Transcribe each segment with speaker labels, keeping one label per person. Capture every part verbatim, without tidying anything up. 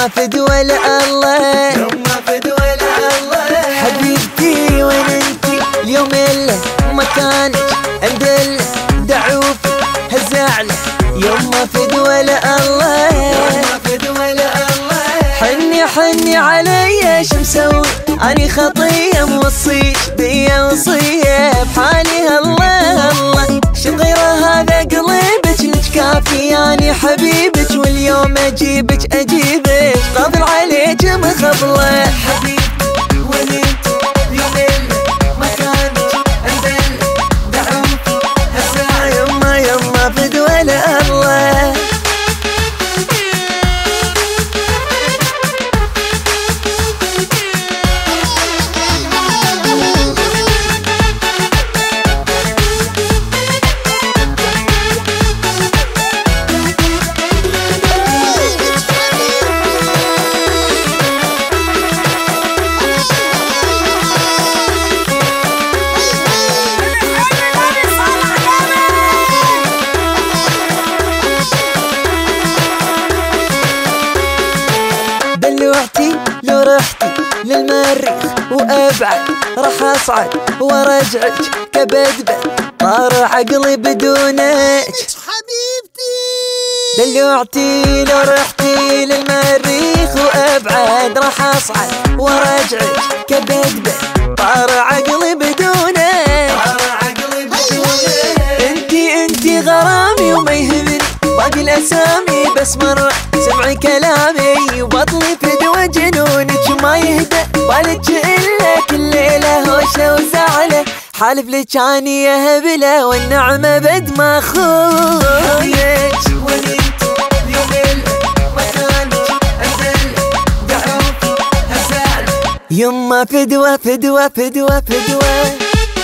Speaker 1: يما فدوى الله،
Speaker 2: يما فدوى الله.
Speaker 1: حبيبتي وين انتي اليوم الا مكانك عند الدعوفي هالزعله، يما فدوى الله،
Speaker 2: يما فدوى الله.
Speaker 1: حني حني علي شو مسوي اني خطيه موصيش بيا وصيه بحالي الله الله، شو غيره هذا قلبك لك كافي اني حبيبك واليوم اجيبك اجيبك قابل عليك مخبله.
Speaker 2: حبيبتي وين انت اليوم الا مكانك عند الدعوفي هالزعله،
Speaker 1: يما يما فدوى الله. دلوعتي لو رحتي للمريخ وابعد راح اصعد وارجعك كبدبه طار عقلي بدونك
Speaker 2: حبيبتي.
Speaker 1: دلوعتي لو رحتي للمريخ وابعد راح اصعد وارجعك كبدبه طار عقلي بدونك،
Speaker 2: طار عقلي بدونك.
Speaker 1: انتي انتي غرامي وما يهمني باقي الاسامي بس مرة سمعي كلامي وبطلي فدوى جنونك ما يهدى بالك الا كل ليلة هوشة وزعلة حالف لك اني يا هبلة والنعمة بد ما خويك.
Speaker 2: وين انت اليوم الا مكانك عند الدعوفي هالزعله،
Speaker 1: يما فدوى فدوى فدوى فدوى.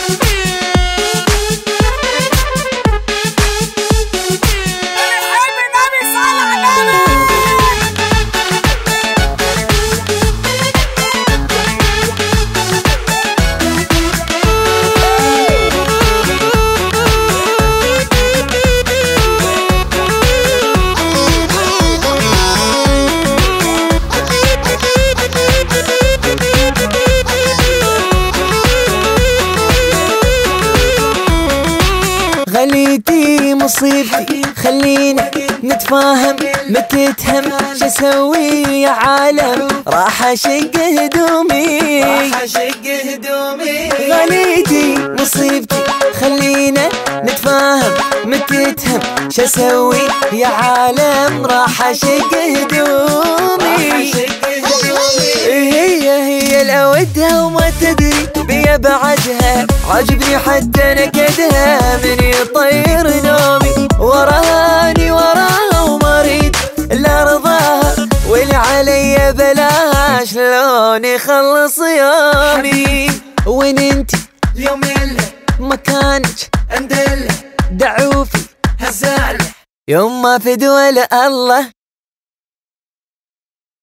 Speaker 1: غليتي مصيبتي خلينا نتفاهم متتهم شو اسوي يا عالم راح اشق هدومي،
Speaker 2: راح اشق هدومي.
Speaker 1: غليتي مصيبتي خلينا نتفاهم متتهم شو اسوي يا عالم راح اشق هدومي. هي هي الاودها وما تدري بيا بعدها عجبني حتى نكدها من يطير نومي وراني وراها وما اريد الا رضاها واللي علي بلاها شلون يخلص يومي. وين انتي
Speaker 2: اليوم الا
Speaker 1: مكانك
Speaker 2: عند
Speaker 1: الدعوفي
Speaker 2: هالزعله،
Speaker 1: يما فدوى الله،